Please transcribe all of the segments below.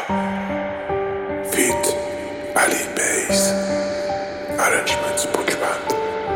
Feat. Ali Bass. Arrangements Bookband.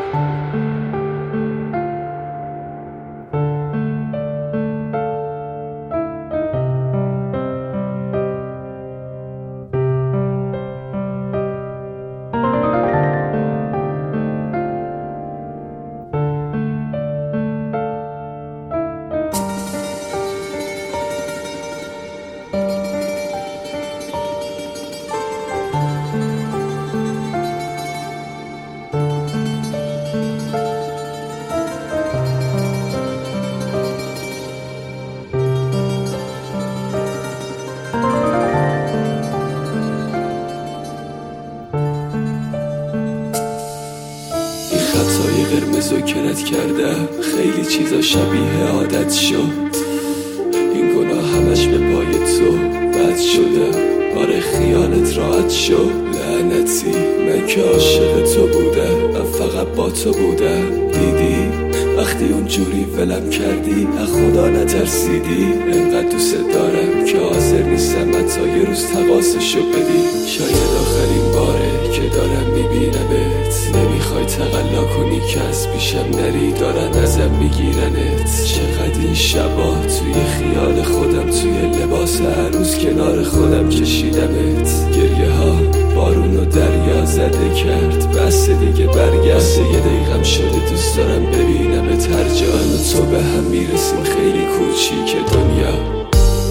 خطای قرمز و کرد کردم، خیلی چیزا شبیه عادت شد. این گناه همش به پای تو بد شدم. آره خیالت راحت شد. لعنتی من که عاشق تو بودم، من فقط با تو بودم. دیدی وقتی اونجوری ولم کردی از خدا نترسیدی. انقدر دوست دارم که حاضر نیستم حتی یه روز تقاصشو بدی. شاید آخرین باره که دارم میبینمت، نمیخوای تقلا کنی که از پیشم نری، دارن ازم میگیرنت. چقدر این شبا توی خیال خودم، توی لباس هر روز کنار خودم کشیدمت. گریه ها بارون و دریا زده کرد، بس دیگه برگشت. یه دقیقم شده دوست دارم ببینمت هر جا. من و تو به هم میرسیم خیلی کوچیک دنیا.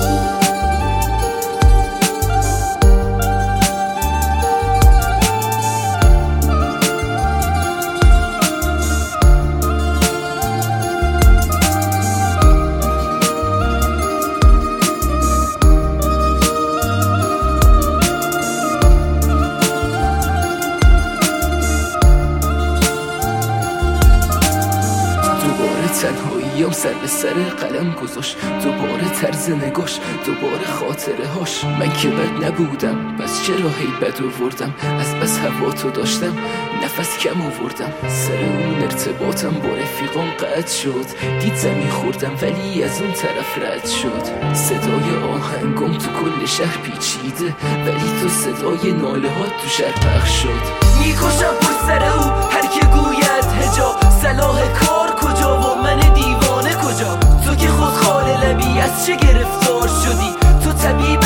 تنهاییم سر به سر قلم گذاشت، دوباره طرز نگاش، دوباره خاطره هاش. من که بد نبودم، پس چرا هی بد آوردم؟ از بس هوا تو داشتم، نفس کم آوردم. سر اون ارتباطم با رفیقان قطع شد. دید زمین خوردم ولی از اون طرف رد شد. صدای آهنگم تو کل شهر پیچیده، ولی تو صدای ناله ها تو شهر پخش شد. میکشم پر سر او هر که گوید هجا، صلاح کار کجا و من دیوانه کجا؟ تو که خود خال لبی از چه گرفتار شدی؟ تو طبیب